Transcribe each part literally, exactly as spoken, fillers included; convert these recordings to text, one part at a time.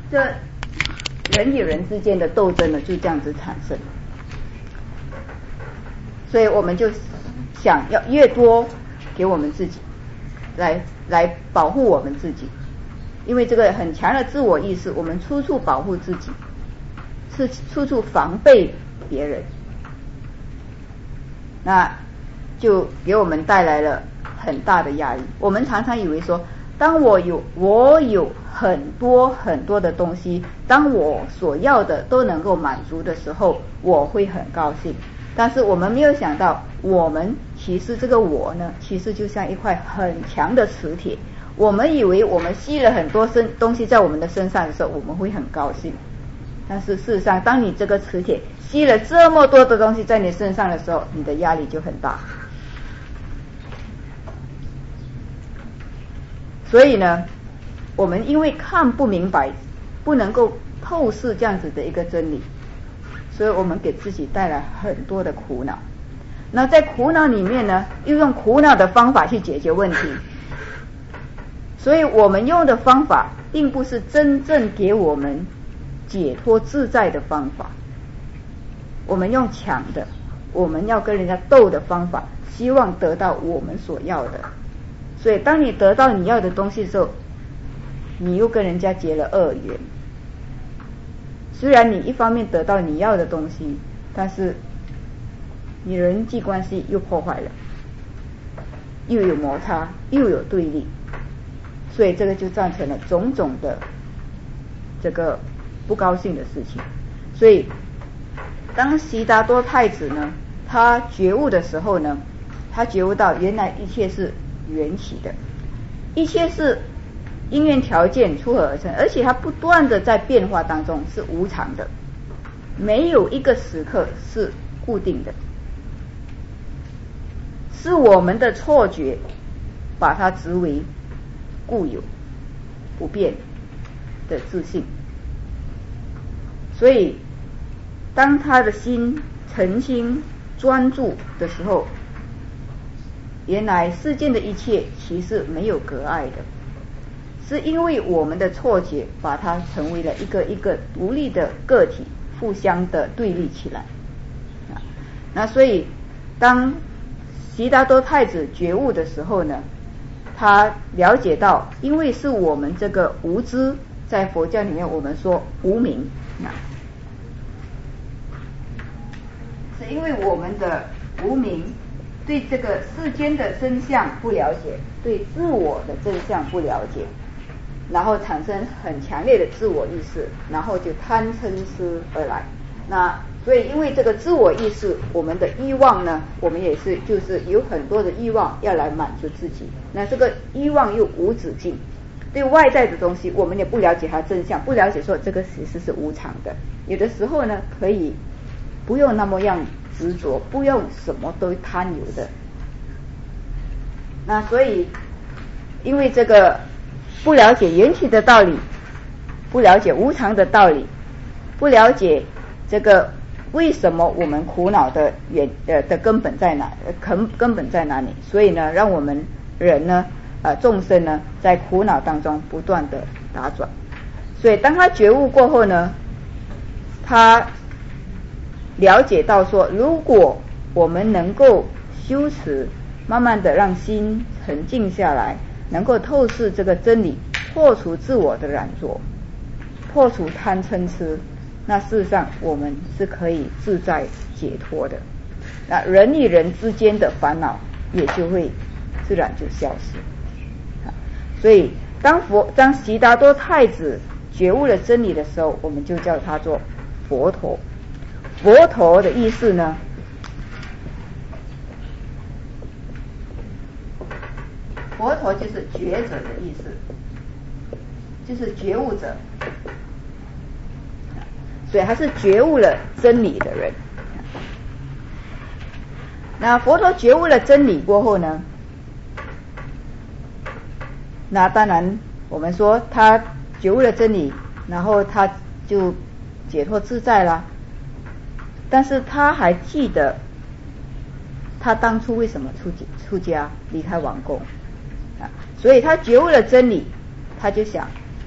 这人与人之间的斗争呢就这样子产生，所以我们就想要越多给我们自己来来保护我们自己，因为这个很强的自我意识，我们处处保护自己，是处处防备别人，那就给我们带来了很大的压力。我们常常以为说，当我有我有很多很多的东西，当我所要的都能够满足的时候，我会很高兴。但是我们没有想到，我们其实这个我呢，其实就像一块很强的磁铁。我们以为我们吸了很多身东西在我们的身上的时候，我们会很高兴。但是事实上，当你这个磁铁吸了这么多的东西在你身上的时候，你的压力就很大。所以呢，我们因为看不明白，不能够透视这样子的一个真理，所以我们给自己带来很多的苦恼。那在苦恼里面呢，又用苦恼的方法去解决问题，所以我们用的方法并不是真正给我们解脱自在的方法，我们用抢的，我们要跟人家斗的方法，希望得到我们所要的。所以当你得到你要的东西的时候，你又跟人家结了恶缘。虽然你一方面得到你要的东西，但是你人际关系又破坏了，又有摩擦，又有对立，所以这个就造成了种种的这个不高兴的事情。所以当悉达多太子呢，他觉悟的时候呢，他觉悟到原来一切是缘起的，一切是因缘条件撮合而成，而且它不断的在变化当中，是无常的，没有一个时刻是固定的，是我们的错觉把它执为固有不变的自信。所以当他的心诚心专注的时候，原来世间的一切其实没有隔碍的，是因为我们的错觉把它成为了一个一个独立的个体，互相的对立起来。那所以当悉达多太子觉悟的时候呢，他了解到，因为是我们这个无知，在佛教里面我们说无明，是因为我们的无明对这个世间的真相不了解，对自我的真相不了解，然后产生很强烈的自我意识，然后就贪嗔痴而来。那所以因为这个自我意识，我们的欲望呢，我们也是就是有很多的欲望要来满足自己，那这个欲望又无止境，对外在的东西我们也不了解它真相，不了解说这个其实是无常的，有的时候呢可以不用那么样执着，不用什么都贪有的。那所以因为这个不了解缘起的道理，不了解无常的道理，不了解这个为什么我们苦恼的原呃的根本在哪根根本在哪里，所以呢让我们人呢呃众生呢在苦恼当中不断的打转。所以当他觉悟过后呢，他了解到说，如果我们能够修持，慢慢的让心沉静下来，能够透视这个真理，破除自我的染着，破除贪嗔痴，那事实上我们是可以自在解脱的，那人与人之间的烦恼也就会自然就消失。所以当佛当悉达多太子觉悟了真理的时候，我们就叫他做佛陀。佛陀的意思呢，佛陀就是觉者的意思，就是觉悟者，所以他是觉悟了真理的人。那佛陀觉悟了真理过后呢，那当然我们说他觉悟了真理，然后他就解脱自在了，但是他还记得他当初为什么出出家离开王宫啊？所以他觉悟了真理，他就想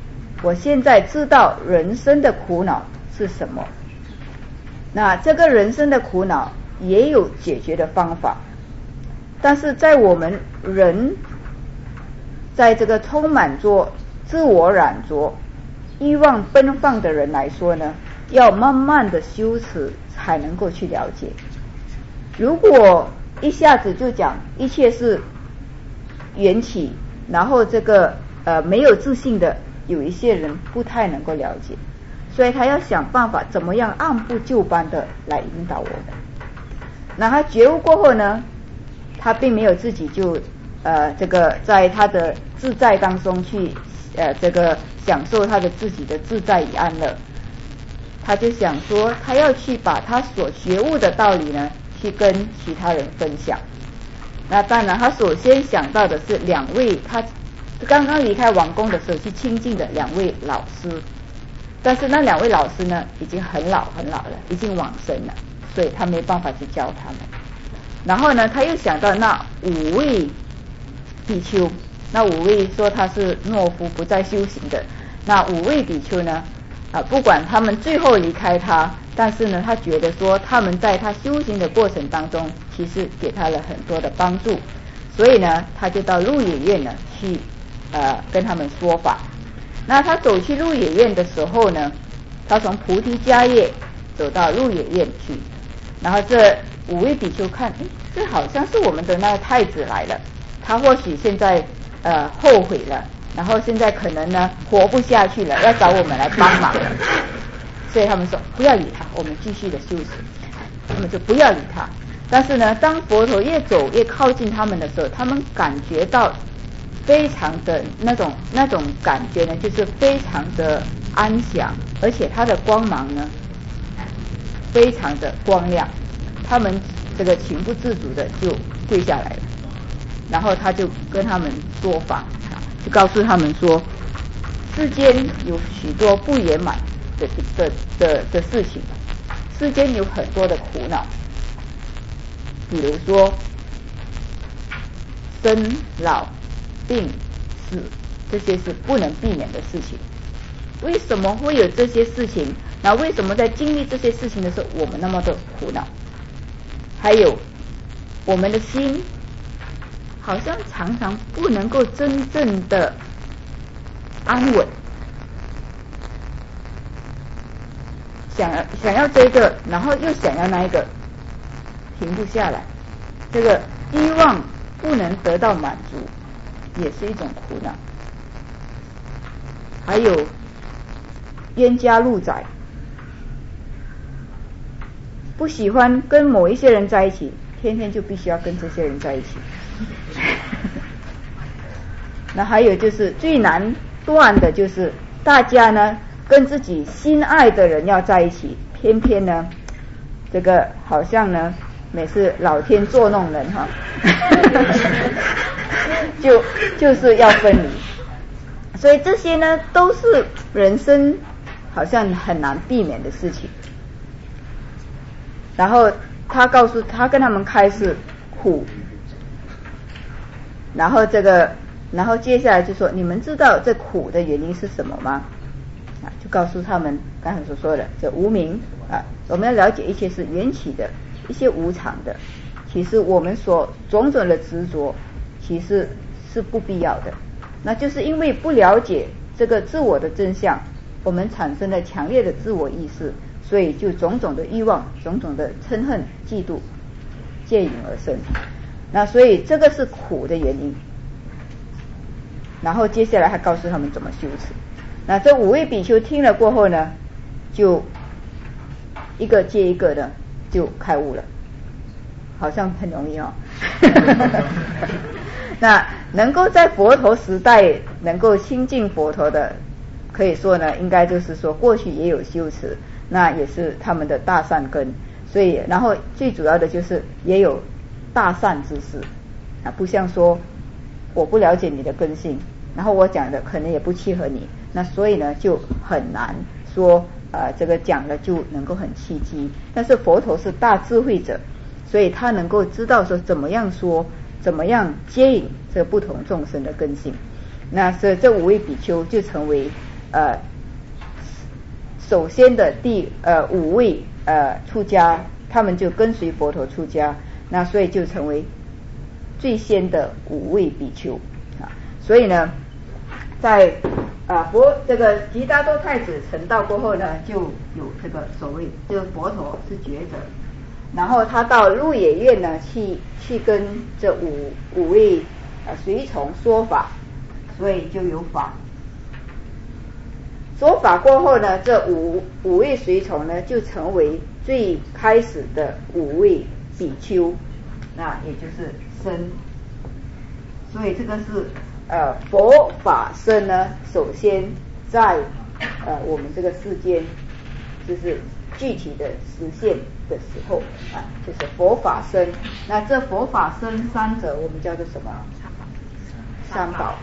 我现在知道人生的苦恼是什么。那这个人生的苦恼也有解决的方法，但是在我们人在这个充满着自我染着欲望奔放的人来说呢，要慢慢的修持才能够去了解。如果一下子就讲一切是缘起，然后这个呃没有自信的，有一些人不太能够了解，所以他要想办法怎么样按部就班的来引导我们。那他觉悟过后呢，他并没有自己就呃这个在他的自在当中去呃这个享受他的自己的自在与安乐，他就想说他要去把他所觉悟的道理呢去跟其他人分享。那当然他首先想到的是两位他刚刚离开王宫的时候去亲近的两位老师，但是那两位老师呢已经很老很老了，已经往生了，所以他没办法去教他们。然后呢他又想到那五位比丘，那五位说他是懦夫不再修行的，那五位比丘呢啊，不管他们最后离开他，但是呢他觉得说他们在他修行的过程当中其实给他了很多的帮助，所以呢他就到鹿野苑呢去呃跟他们说法。那他走去鹿野苑的时候呢，他从菩提迦叶走到鹿野苑去，然后这五位比丘看，诶，这好像是我们的那个太子来了，他或许现在呃后悔了，然后现在可能呢活不下去了，要找我们来帮忙了。所以他们说不要理他，我们继续的修持。他们就不要理他。但是呢，当佛陀越走越靠近他们的时候，他们感觉到非常的那种那种感觉呢，就是非常的安详，而且他的光芒呢非常的光亮。他们这个情不自主的就跪下来了，然后他就跟他们说法，就告诉他们说，世间有许多不圆满的的的的事情，世间有很多的苦恼，比如说生老病死，这些是不能避免的事情。为什么会有这些事情？那为什么在经历这些事情的时候我们那么的苦恼？还有我们的心好像常常不能够真正的安稳，想要想要这个，然后又想要那一个，停不下来。这个欲望不能得到满足，也是一种苦恼。还有冤家路窄，不喜欢跟某一些人在一起，天天就必须要跟这些人在一起。那还有就是最难断的就是大家呢跟自己心爱的人要在一起，偏偏呢这个好像呢每次老天捉弄人哈，就就是要分离。所以这些呢都是人生好像很难避免的事情。然后他告诉他跟他们开示苦，然后这个然后接下来就说，你们知道这苦的原因是什么吗？啊，就告诉他们刚才所说的这无明啊，我们要了解一切是缘起的，一些无常的，其实我们所种种的执着其实是不必要的。那就是因为不了解这个自我的真相，我们产生了强烈的自我意识，所以就种种的欲望，种种的嗔恨嫉妒借引而生。那所以这个是苦的原因。然后接下来还告诉他们怎么修持。那这五位比丘听了过后呢，就一个接一个的就开悟了，好像很容易哦。那能够在佛陀时代能够亲近佛陀的，可以说呢应该就是说过去也有修持，那也是他们的大善根。所以然后最主要的就是也有大善之事啊，不像说我不了解你的根性，然后我讲的可能也不契合你，那所以呢就很难说呃这个讲了就能够很契机。但是佛陀是大智慧者，所以他能够知道说怎么样说，怎么样接引这不同众生的根性。那是这五位比丘就成为呃首先的第呃五位呃出家，他们就跟随佛陀出家，那所以就成为最先的五位比丘啊。所以呢，在啊佛这个悉达多太子成道过后呢，就有这个所谓这个佛陀是觉者，然后他到鹿野苑呢去去跟这五五位啊随从说法，所以就有法。说法过后呢，这五五位随从呢就成为最开始的五位比丘，那也就是僧。所以这个是呃佛法僧呢，首先在呃我们这个世间就是具体的实现的时候啊，就是佛法僧。那这佛法僧三者我们叫做什么？三宝。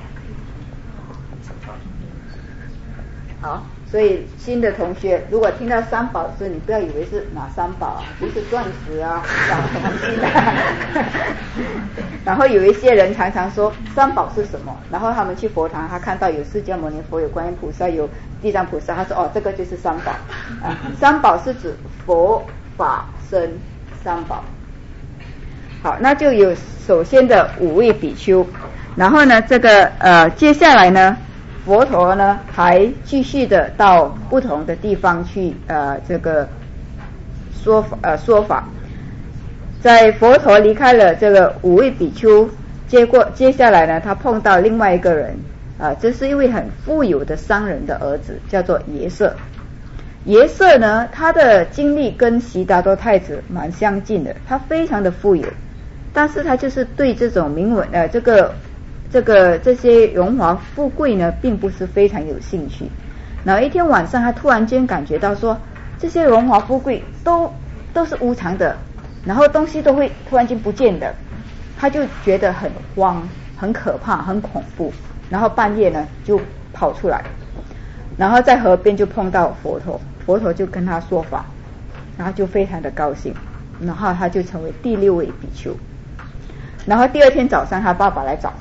好，所以新的同学如果听到三宝时，你不要以为是哪三宝啊，不是钻石啊、黄金啊。然后有一些人常常说三宝是什么，然后他们去佛堂，他看到有释迦牟尼佛、有观音菩萨、有地藏菩萨，他说哦，这个就是三宝啊。三宝是指佛法僧三宝。好，那就有首先的五位比丘，然后呢，这个呃接下来呢，佛陀呢还继续的到不同的地方去呃这个说法呃说法。在佛陀离开了这个五位比丘，接过接下来呢，他碰到另外一个人啊、呃，这是一位很富有的商人的儿子，叫做耶舍。耶舍呢，他的经历跟悉达多太子蛮相近的，他非常的富有，但是他就是对这种名闻呃这个这个这些荣华富贵呢，并不是非常有兴趣。然后一天晚上，他突然间感觉到说，这些荣华富贵都都是无常的，然后东西都会突然间不见的，他就觉得很慌、很可怕、很恐怖。然后半夜呢，就跑出来，然后在河边就碰到佛陀，佛陀就跟他说法，然后就非常的高兴，然后他就成为第六位比丘。然后第二天早上，他爸爸来找。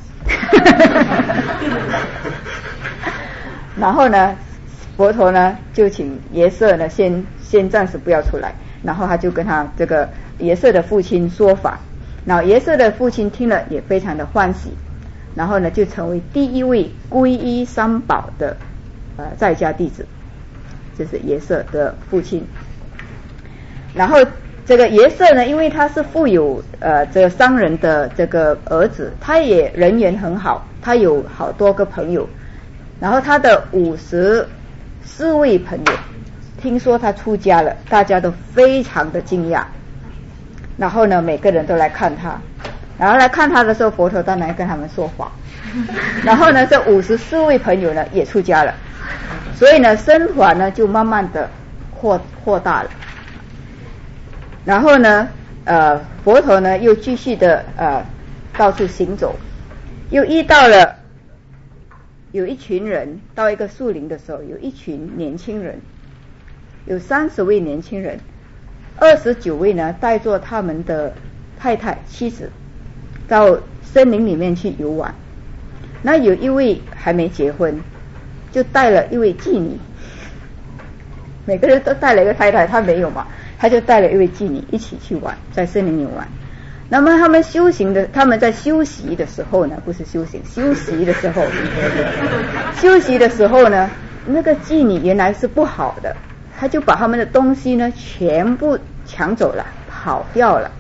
然后呢，佛陀呢就请耶舍呢先先暂时不要出来，然后他就跟他这个耶舍的父亲说法，然后耶舍的父亲听了也非常的欢喜，然后呢就成为第一位皈依三宝的呃在家弟子，这是耶舍的父亲。然后这个耶舍呢，因为他是富有呃这个商人的这个儿子，他也人缘很好，他有好多个朋友。然后他的五十四位朋友听说他出家了，大家都非常的惊讶。然后呢，每个人都来看他，然后来看他的时候，佛陀当然跟他们说法。然后呢，这五十四位朋友呢也出家了，所以呢，僧团呢就慢慢的扩扩大了。然后呢，呃，佛陀呢又继续的呃到处行走，又遇到了有一群人到一个树林的时候，有一群年轻人，有三十位年轻人，二十九位呢带着他们的太太妻子到森林里面去游玩。那有一位还没结婚，就带了一位妓女，每个人都带了一个太太，他没有嘛，他就带了一位妓女一起去玩，在森林里玩。那么他们修行的，他们在休息的时候呢，不是修行，休息的时候，休息的时候呢，那个妓女原来是不好的，他就把他们的东西呢全部抢走了，跑掉了。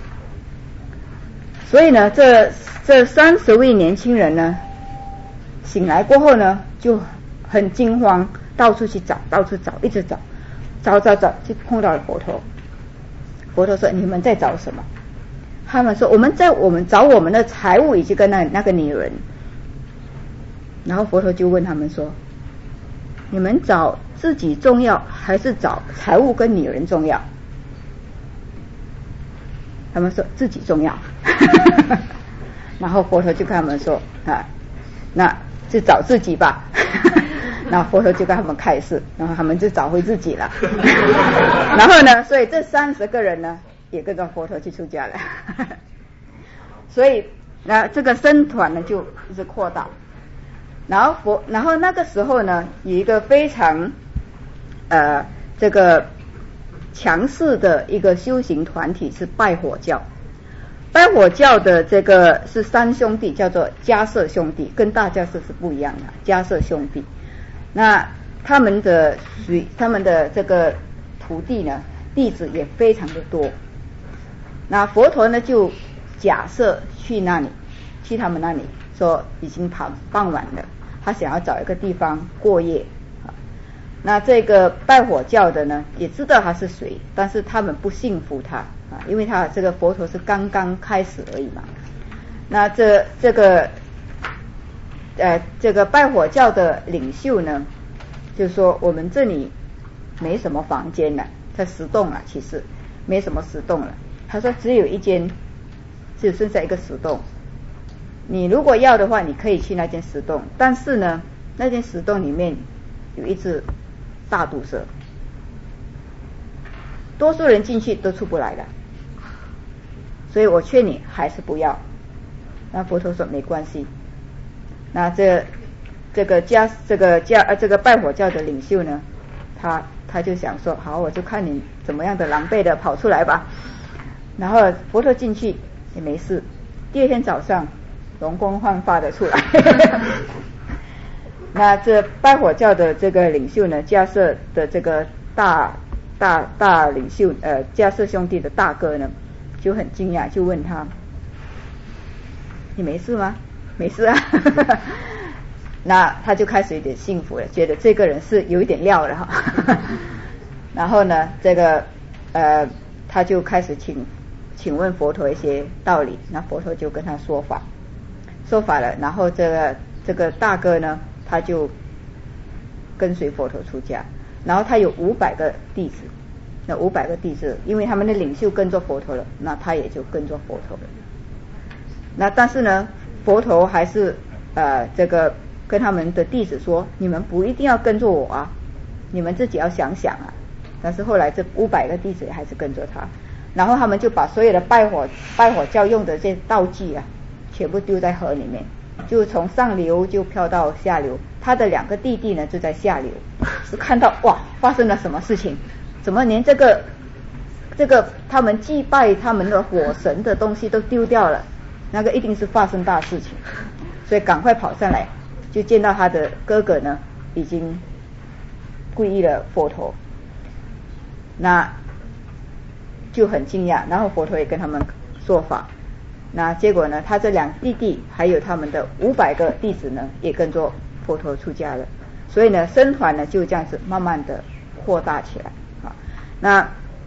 所以呢，这这三十位年轻人呢，醒来过后呢，就很惊慌，到处去找，到处找，一直找，找找找，就碰到了佛陀。佛陀说：“你们在找什么？”他们说：“我们在我们找我们的财物以及跟那那个女人。”然后佛陀就问他们说：“你们找自己重要，还是找财物跟女人重要？”他们说自己重要。然后佛陀就跟他们说：“啊，那就找自己吧。”然后佛陀就跟他们开示，然后他们就找回自己了。然后呢，所以这三十个人呢，也跟着佛陀去出家了。所以那这个僧团呢就一直扩大。 然后佛，然后那个时候呢，有一个非常呃这个强势的一个修行团体是拜火教。拜火教的这个是三兄弟，叫做迦摄兄弟，跟大迦摄是不一样的。迦摄兄弟，那他们的随他们的这个徒弟呢，弟子也非常的多。那佛陀呢就假设去那里，去他们那里，说已经傍傍晚了，他想要找一个地方过夜。那这个拜火教的呢，也知道他是谁，但是他们不信服他啊，因为他这个佛陀是刚刚开始而已嘛。那这这个呃这个拜火教的领袖呢，就说我们这里没什么房间了，才十栋了，其实没什么十栋了。他说只有一间，只剩下一个十栋。你如果要的话，你可以去那间十栋，但是呢，那间十栋里面有一只大毒蛇，多数人进去都出不来了，所以我劝你还是不要。那佛陀说没关系。那这这个家这个家呃这个拜火教的领袖呢，他他就想说，好，我就看你怎么样的狼狈的跑出来吧。然后佛陀进去也没事，第二天早上容光焕发的出来。那这拜火教的这个领袖呢，迦摄的这个大大大领袖呃迦摄兄弟的大哥呢，就很惊讶，就问他，你没事吗？没事啊。那他就开始有点幸福了，觉得这个人是有一点料了哈。然后呢，这个呃他就开始请请问佛陀一些道理，那佛陀就跟他说法说法了。然后这个这个大哥呢，他就跟随佛陀出家，然后他有五百个弟子，那五百个弟子，因为他们的领袖跟着佛陀了，那他也就跟着佛陀了。那但是呢，佛陀还是呃这个跟他们的弟子说，你们不一定要跟着我啊，你们自己要想想啊。但是后来这五百个弟子还是跟着他，然后他们就把所有的拜火拜火教用的这些道具啊，全部丢在河里面，就从上流就飘到下流。他的两个弟弟呢就在下流，是看到哇发生了什么事情，怎么连这个这个他们祭拜他们的火神的东西都丢掉了，那个一定是发生大事情，所以赶快跑上来，就见到他的哥哥呢已经皈依了佛陀，那就很惊讶，然后佛陀也跟他们说法。那结果呢，他这两弟弟还有他们的五百个弟子呢，也跟着佛陀出家了。所以呢，僧团呢就这样子慢慢的扩大起来啊。那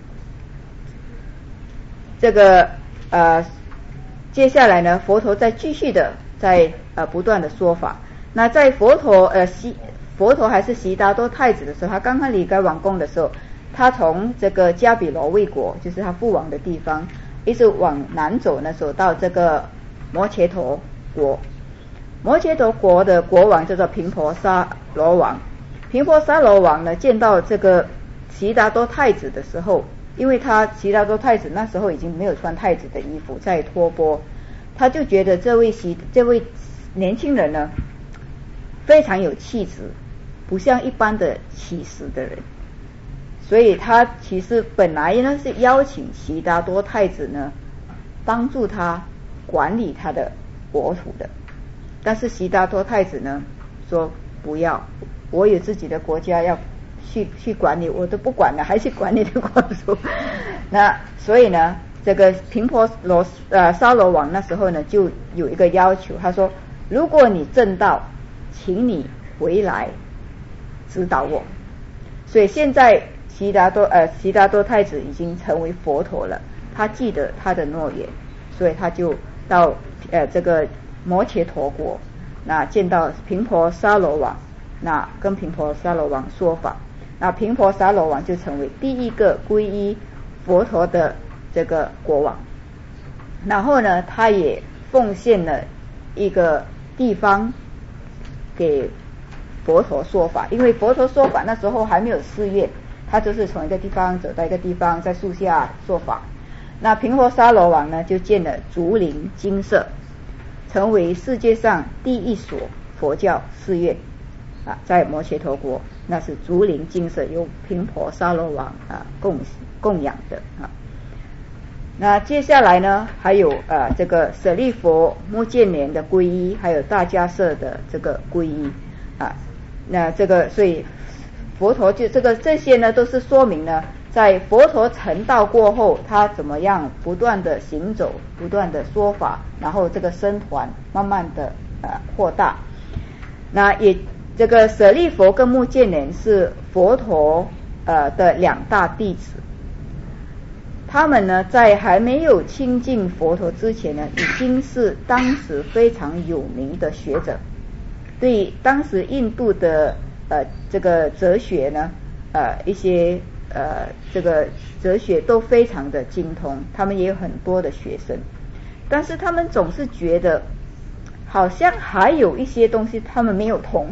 这个呃，接下来呢，佛陀再继续的在呃不断的说法。那在佛陀呃悉佛陀还是悉达多太子的时候，他刚刚离开王宫的时候，他从这个迦毗罗卫国，就是他父王的地方，一直往南走呢，走到这个摩羯陀国。摩羯陀国的国王叫做频婆沙罗王。频婆沙罗王呢，见到这个悉达多太子的时候，因为他悉达多太子那时候已经没有穿太子的衣服，在托钵，他就觉得这位悉这位年轻人呢非常有气质，不像一般的乞食的人。所以他其实本来呢是邀请悉达多太子呢帮助他管理他的国土的，但是悉达多太子呢说不要，我有自己的国家要去去管理，我都不管了，还去管理的国土。那所以呢，这个频婆罗呃沙罗王那时候呢就有一个要求，他说如果你证道，请你回来指导我。所以现在悉达多呃悉达多太子已经成为佛陀了，他记得他的诺言，所以他就到呃这个摩羯陀国，那见到频婆沙罗王，那跟频婆沙罗王说法，那频婆沙罗王就成为第一个皈依佛陀的这个国王。然后呢，他也奉献了一个地方给佛陀说法，因为佛陀说法那时候还没有寺院，他就是从一个地方走到一个地方，在树下说法。那频婆沙罗王呢就建了竹林精舍，成为世界上第一所佛教寺院啊，在摩羯陀国，那是竹林精舍，由频婆沙罗王啊供供养的啊。那接下来呢，还有呃这个舍利佛、目犍连的皈依，还有大迦叶的这个皈依啊。那这个所以佛陀就这个这些呢，都是说明呢，在佛陀成道过后，他怎么样不断的行走，不断的说法，然后这个僧团慢慢的呃扩大。那也这个舍利佛跟目犍连是佛陀呃的两大弟子。他们呢，在还没有亲近佛陀之前呢，已经是当时非常有名的学者，对当时印度的呃这个哲学呢，呃一些呃这个哲学都非常的精通，他们也有很多的学生，但是他们总是觉得好像还有一些东西他们没有通。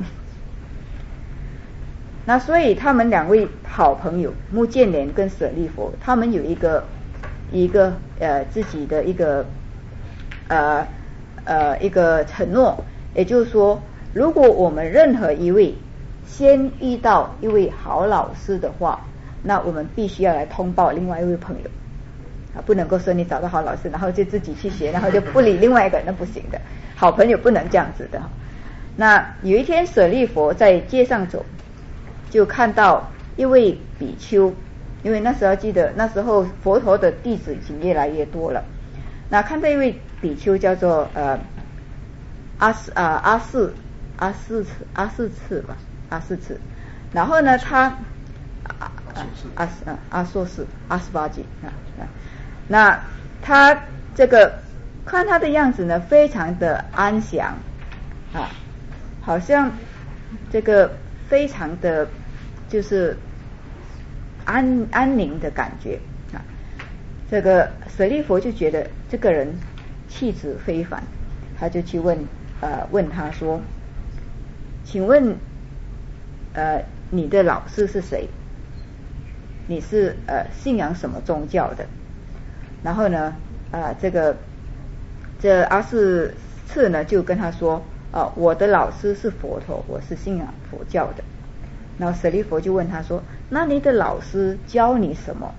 那所以他们两位好朋友目犍连跟舍利佛，他们有一个一个呃自己的一个呃呃一个承诺，也就是说，如果我们任何一位先遇到一位好老师的话，那我们必须要来通报另外一位朋友啊，不能够说你找到好老师，然后就自己去学，然后就不理另外一个，那不行的，好朋友不能这样子的。那有一天舍利佛在街上走，就看到一位比丘，因为那时候记得那时候佛陀的弟子已经越来越多了。那看到一位比丘叫做呃阿四啊阿四阿四次阿四次吧阿四次，然后呢他啊阿阿阿硕士阿斯巴吉啊啊，那他这个看他的样子呢，非常的安详啊，好像这个非常的。就是安安宁的感觉啊，这个舍利佛就觉得这个人气质非凡，他就去问呃问他说，请问呃你的老师是谁？你是呃信仰什么宗教的？然后呢呃这个这阿四次呢就跟他说啊、呃、我的老师是佛陀，我是信仰佛教的。然后舍利佛就问他说，那你的老师教你什么？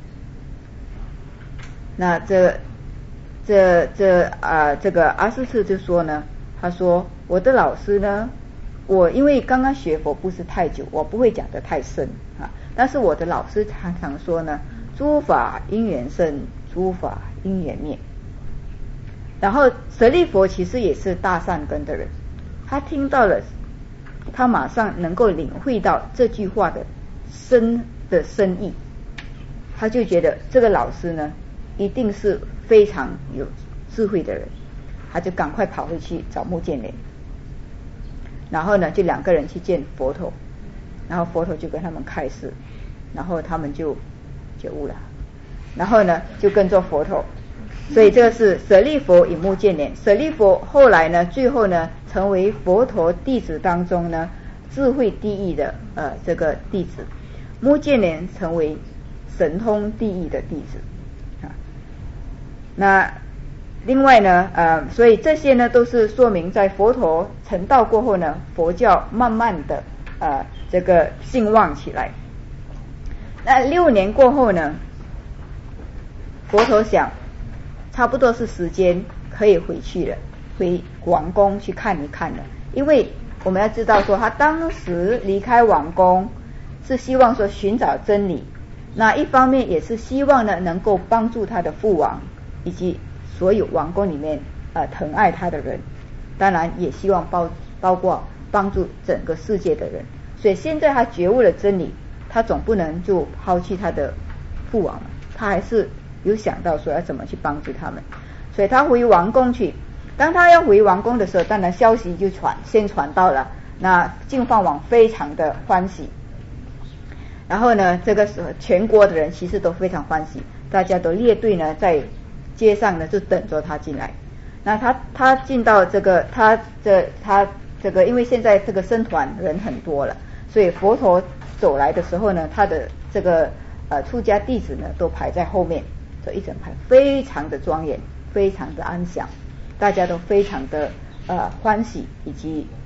那这这这啊、呃、这个阿四次就说呢，他说我的老师呢，我因为刚刚学佛不是太久，我不会讲得太深啊，但是我的老师常常说呢，诸法因缘生，诸法因缘灭。然后舍利佛其实也是大善根的人，他听到了，他马上能够领会到这句话的深的深意，他就觉得这个老师呢一定是非常有智慧的人，他就赶快跑回去找目犍连，然后呢就两个人去见佛陀，然后佛陀就跟他们开示，然后他们就觉悟了，然后呢就跟着佛陀。所以这个是舍利佛与目犍连。舍利佛后来呢，最后呢，成为佛陀弟子当中呢智慧第一的呃这个弟子，目犍连成为神通第一的弟子啊。那另外呢呃，所以这些呢都是说明在佛陀成道过后呢，佛教慢慢的呃这个兴旺起来。那六年过后呢，佛陀想，差不多是时间可以回去了，回王宫去看一看了。因为我们要知道说，他当时离开王宫是希望说寻找真理，那一方面也是希望呢能够帮助他的父王以及所有王宫里面呃疼爱他的人，当然也希望包包括帮助整个世界的人。所以现在他觉悟了真理，他总不能就抛弃他的父王了，他还是有想到说要怎么去帮助他们，所以他回王宫去。当他要回王宫的时候，当然消息就传先传到了，那净饭王非常的欢喜，然后呢这个时候全国的人其实都非常欢喜，大家都列队呢在街上呢就等着他进来。那他他进到这个他这他这个因为现在这个僧团人很多了，所以佛陀走来的时候呢，他的这个呃出家弟子呢都排在后面，这一整排非常的庄严，非常的安详，大家都非常的呃欢喜以及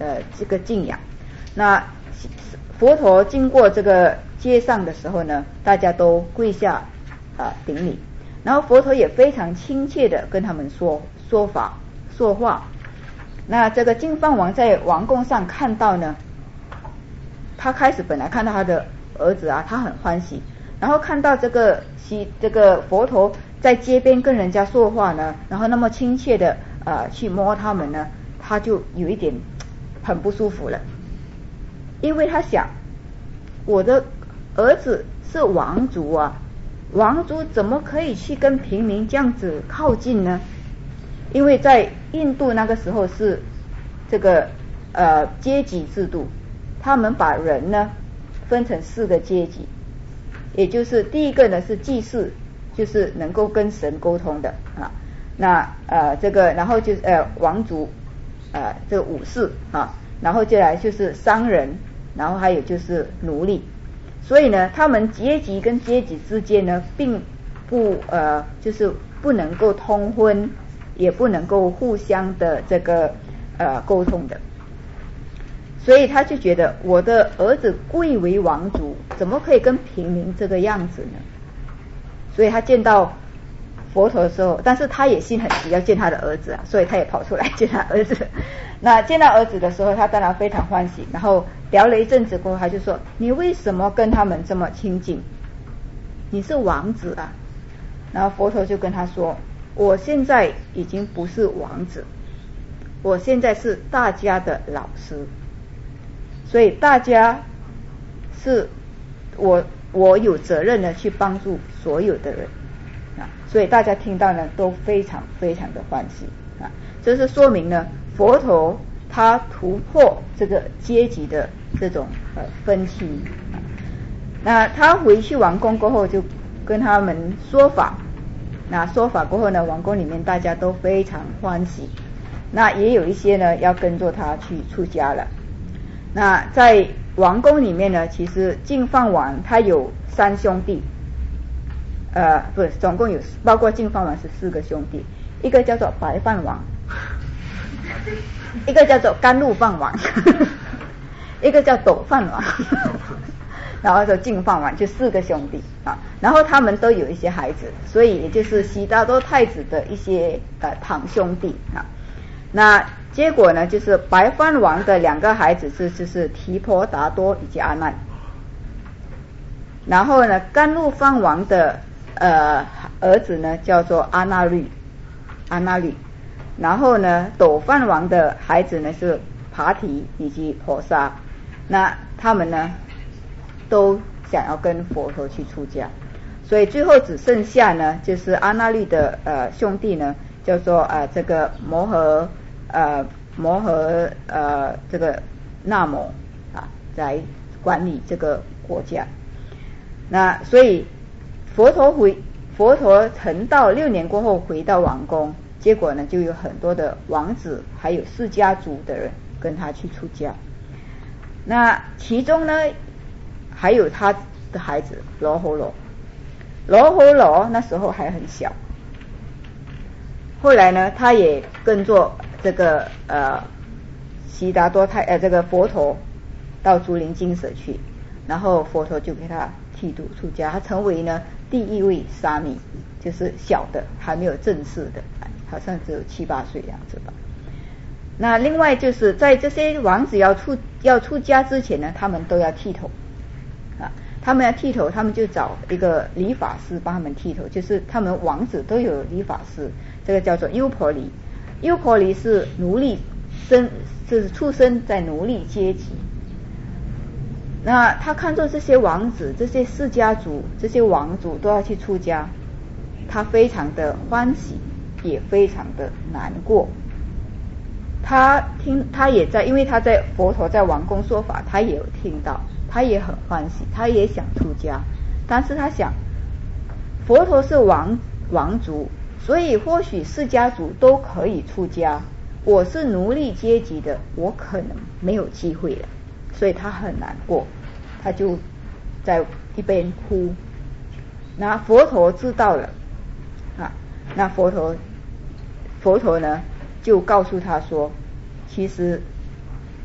呃这个敬仰。那佛陀经过这个街上的时候呢，大家都跪下啊、呃、顶礼，然后佛陀也非常亲切的跟他们说说法说话。那这个净饭王在王宫上看到呢，他开始本来看到他的儿子啊，他很欢喜，然后看到这个西这个佛陀在街边跟人家说话呢，然后那么亲切的呃去摸他们呢，他就有一点很不舒服了，因为他想，我的儿子是王族啊，王族怎么可以去跟平民这样子靠近呢？因为在印度那个时候是这个呃阶级制度，他们把人呢分成四个阶级，也就是第一个呢是祭祀，就是能够跟神沟通的啊，那呃这个然后就是呃王族，呃这个武士啊，然后接下来就是商人，然后还有就是奴隶。所以呢，他们阶级跟阶级之间呢，并不呃就是不能够通婚，也不能够互相的这个呃沟通的。所以他就觉得我的儿子贵为王族，怎么可以跟平民这个样子呢？所以他见到佛陀的时候，但是他也心很急，要见他的儿子啊，所以他也跑出来见他儿子。那见到儿子的时候，他当然非常欢喜，然后聊了一阵子过后，他就说：你为什么跟他们这么亲近？你是王子啊。然后佛陀就跟他说：我现在已经不是王子，我现在是大家的老师，所以大家是我我有责任的去帮助所有的人啊，所以大家听到呢都非常非常的欢喜啊，这是说明呢佛陀他突破这个阶级的这种呃分歧啊。那他回去王宫过后就跟他们说法，那说法过后呢，王宫里面大家都非常欢喜，那也有一些呢要跟着他去出家了。那在王宫里面呢，其实净饭王他有三兄弟，呃，不是，总共有包括净饭王是四个兄弟，一个叫做白饭王，一个叫做甘露饭王，一个叫斗饭王，然后说净饭王就四个兄弟啊，然后他们都有一些孩子，所以也就是悉达多太子的一些呃堂兄弟啊。那结果呢，就是白饭王的两个孩子是就是提婆达多以及阿难，然后呢甘露饭王的呃儿子呢叫做阿那律，阿那律，然后呢斗饭王的孩子呢是爬提以及婆沙，那他们呢都想要跟佛陀去出家，所以最后只剩下呢就是阿那律的呃兄弟呢叫做呃这个摩诃呃摩诃呃这个那摩啊来管理这个国家。那所以佛陀回佛陀成道六年过后回到王宫，结果呢就有很多的王子还有释迦族的人跟他去出家。那其中呢还有他的孩子罗睺罗，罗睺罗那时候还很小，后来呢他也跟着这个呃悉达多太呃这个佛陀到竹林精舍去，然后佛陀就给他剃度出家，他成为呢第一位沙弥，就是小的还没有正式的，好像只有七八岁样子吧。那另外就是在这些王子要出要出家之前呢，他们都要剃头啊，他们要剃头，他们就找一个理发师帮他们剃头，就是他们王子都有理发师，这个叫做优婆离。优婆离是奴隶生，就是出生在奴隶阶级。那他看到这些王子、这些释迦族、这些王族都要去出家，他非常的欢喜，也非常的难过。他听，他也在，因为他在佛陀在王宫说法，他也有听到，他也很欢喜，他也想出家，但是他想，佛陀是王王族，所以或许释迦族都可以出家，我是奴隶阶级的，我可能没有机会了，所以他很难过，他就在一边哭。那佛陀知道了啊，那佛陀佛陀呢就告诉他说，其实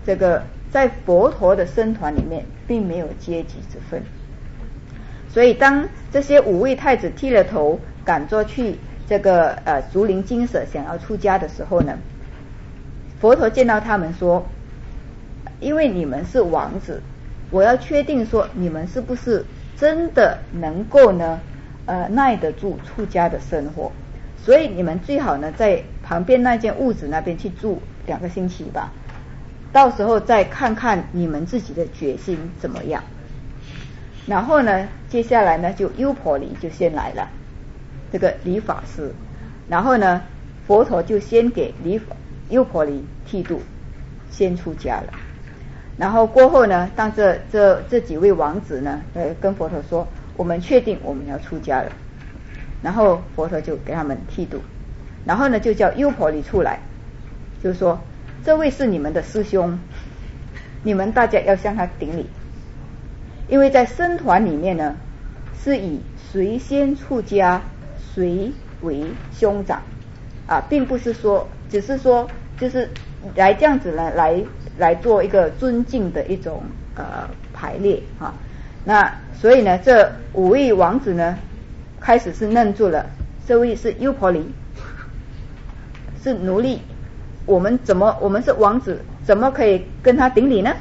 这个在佛陀的僧团里面并没有阶级之分，所以当这些五位太子剃了头赶着去这个呃竹林精舍想要出家的时候呢，佛陀见到他们说，因为你们是王子，我要确定说你们是不是真的能够呢呃耐得住出家的生活，所以你们最好呢在旁边那间屋子那边去住两个星期吧，到时候再看看你们自己的决心怎么样。然后呢接下来呢就优婆离就先来了，这个理法师，然后呢佛陀就先给理优婆离剃度，先出家了。然后过后呢，当这这这几位王子呢呃跟佛陀说，我们确定我们要出家了，然后佛陀就给他们剃度，然后呢就叫优婆离出来，就是说这位是你们的师兄，你们大家要向他顶礼。因为在僧团里面呢是以谁先出家谁为兄长啊，并不是说只是说就是来这样子来来来做一个尊敬的一种呃排列啊。那所以呢这五位王子呢开始是愣住了，这位是优婆离，是奴隶，我们怎么我们是王子怎么可以跟他顶礼呢？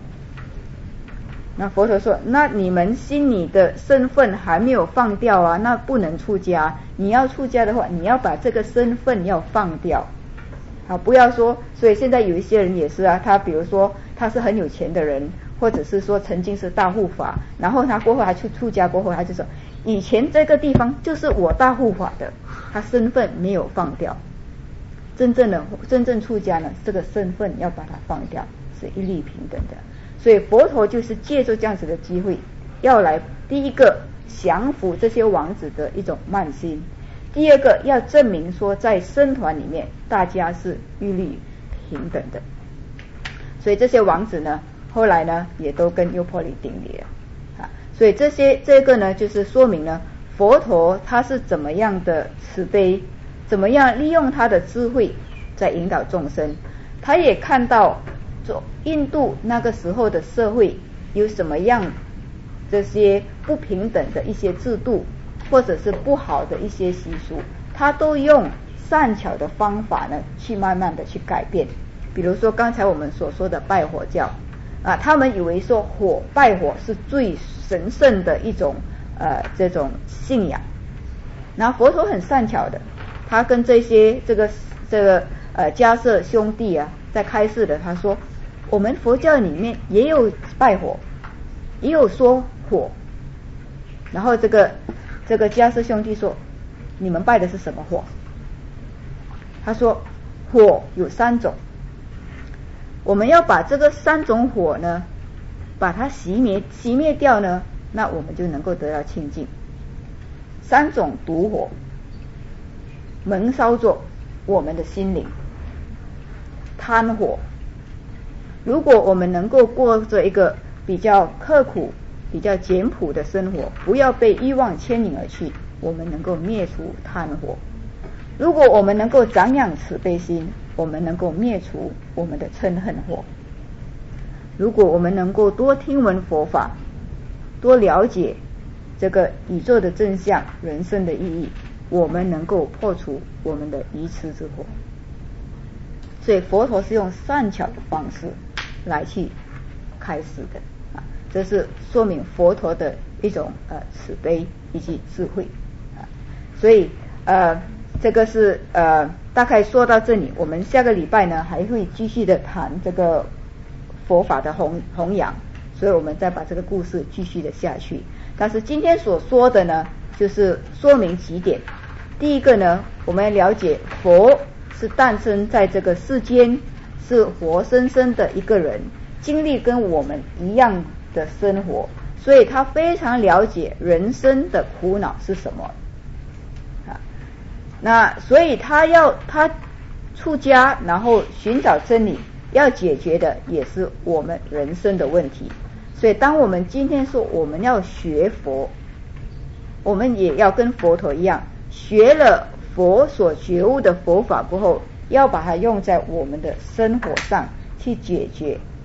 那佛陀说，那你们心里的身份还没有放掉啊，那不能出家。你要出家的话，你要把这个身份要放掉啊，不要说。所以现在有一些人也是啊，他比如说他是很有钱的人，或者是说曾经是大护法，然后他过后还去出家，过后他就说以前这个地方就是我大护法的，他身份没有放掉。真正的真正出家呢，这个身份要把它放掉，是一律平等的。所以佛陀就是借助这样子的机会，要来第一个降服这些王子的一种慢心，第二个要证明说在僧团里面大家是一律平等的。所以这些王子呢后来呢也都跟优婆离顶礼了啊。所以这些这个呢就是说明呢佛陀他是怎么样的慈悲，怎么样利用他的智慧在引导众生。他也看到印度那个时候的社会有什么样这些不平等的一些制度，或者是不好的一些习俗，他都用善巧的方法呢去慢慢的去改变。比如说刚才我们所说的拜火教啊，他们以为说火拜火是最神圣的一种呃这种信仰，然后佛陀很善巧的，他跟这些这个这个呃迦叶兄弟啊在开示的，他说我们佛教里面也有拜火，也有说火。然后这个这个迦叶兄弟说，你们拜的是什么火？他说火有三种，我们要把这个三种火呢把它熄灭熄灭掉呢，那我们就能够得到清净。三种毒火焚烧着我们的心灵，贪火，如果我们能够过着一个比较刻苦比较简朴的生活，不要被欲望牵引而去，我们能够灭除贪火。如果我们能够长养慈悲心，我们能够灭除我们的嗔恨火。如果我们能够多听闻佛法，多了解这个宇宙的真相，人生的意义，我们能够破除我们的愚痴之火。所以佛陀是用善巧的方式来去开示的啊，这是说明佛陀的一种呃慈悲以及智慧啊。所以呃这个是呃大概说到这里，我们下个礼拜呢还会继续的谈这个佛法的弘弘扬，所以我们再把这个故事继续的下去。但是今天所说的呢就是说明几点。第一个呢，我们了解佛是诞生在这个世间，是活生生的一个人，经历跟我们一样的生活，所以他非常了解人生的苦恼是什么啊。那所以他要他出家，然后寻找真理，要解决的也是我们人生的问题。所以当我们今天说我们要学佛，我们也要跟佛陀一样，学了佛所觉悟的佛法过后，要把它用在我们的生活上，去解决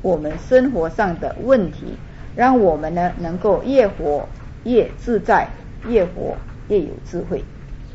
我们生活上的问题，让我们呢能够越活越自在，越活越有智慧。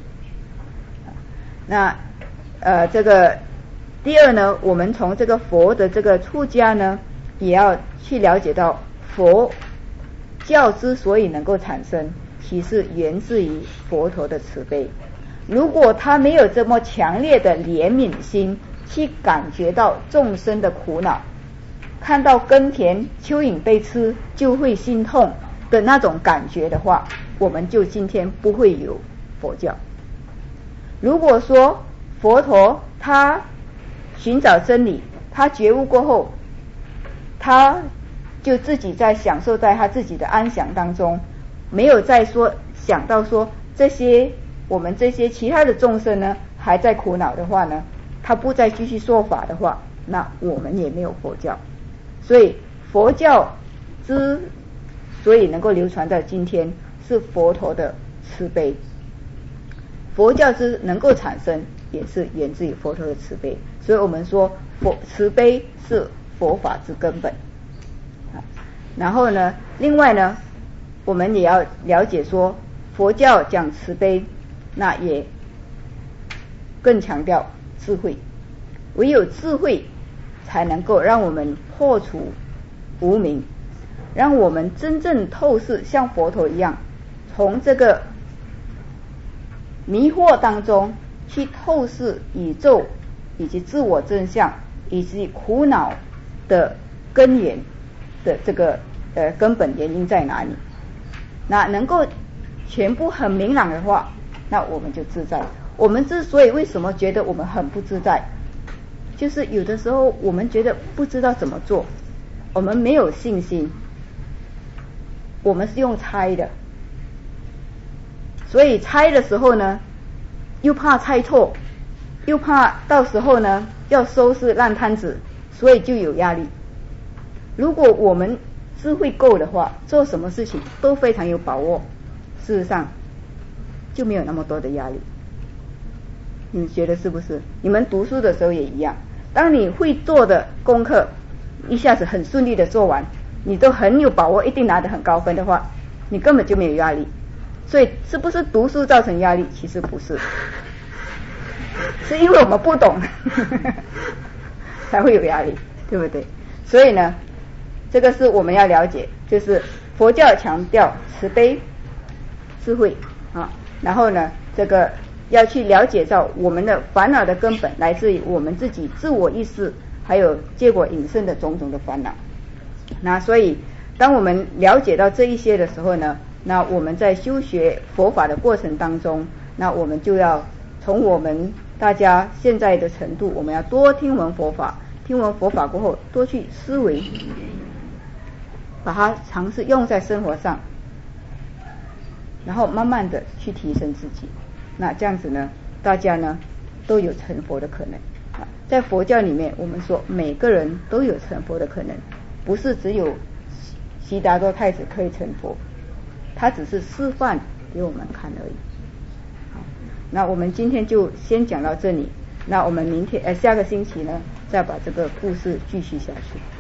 那呃这个第二呢，我们从这个佛的这个出家呢，也要去了解到佛教之所以能够产生，其实源自于佛陀的慈悲。如果他没有这么强烈的怜悯心，去感觉到众生的苦恼，看到耕田蚯蚓被吃就会心痛的那种感觉的话，我们就今天不会有佛教。如果说佛陀他寻找真理，他觉悟过后，他就自己在享受在他自己的安详当中，没有再说想到说这些我们这些其他的众生呢还在苦恼的话呢，他不再继续说法的话，那我们也没有佛教。所以佛教之所以能够流传到今天，是佛陀的慈悲。佛教之能够产生，也是源自于佛陀的慈悲。所以我们说佛慈悲是佛法之根本。然后呢，另外呢，我们也要了解说，佛教讲慈悲，那也更强调智慧。唯有智慧才能够让我们破除无明，让我们真正透视，像佛陀一样，从这个迷惑当中去透视宇宙以及自我真相，以及苦恼的根源的这个呃根本原因在哪里。那能够全部很明朗的话，那我们就自在。我们之所以为什么觉得我们很不自在，就是有的时候我们觉得不知道怎么做，我们没有信心，我们是用猜的，所以猜的时候呢，又怕猜错，又怕到时候呢要收拾烂摊子，所以就有压力。如果我们智慧够的话，做什么事情都非常有把握，事实上就没有那么多的压力。你们觉得是不是？你们读书的时候也一样，当你会做的功课一下子很顺利的做完，你都很有把握一定拿得很高分的话，你根本就没有压力。所以是不是读书造成压力？其实不是，是因为我们不懂才会有压力，对不对？所以呢，这个是我们要了解，就是佛教强调慈悲智慧啊，然后呢这个要去了解到我们的烦恼的根本来自于我们自己自我意识还有结果引申的种种的烦恼。那所以当我们了解到这一些的时候呢，那我们在修学佛法的过程当中，那我们就要从我们大家现在的程度，我们要多听闻佛法，听闻佛法过后多去思维，把它尝试用在生活上，然后慢慢的去提升自己。那这样子呢，大家呢都有成佛的可能。在佛教里面，我们说每个人都有成佛的可能，不是只有悉达多太子可以成佛，他只是示范给我们看而已。好，那我们今天就先讲到这里，那我们明天呃下个星期呢再把这个故事继续下去。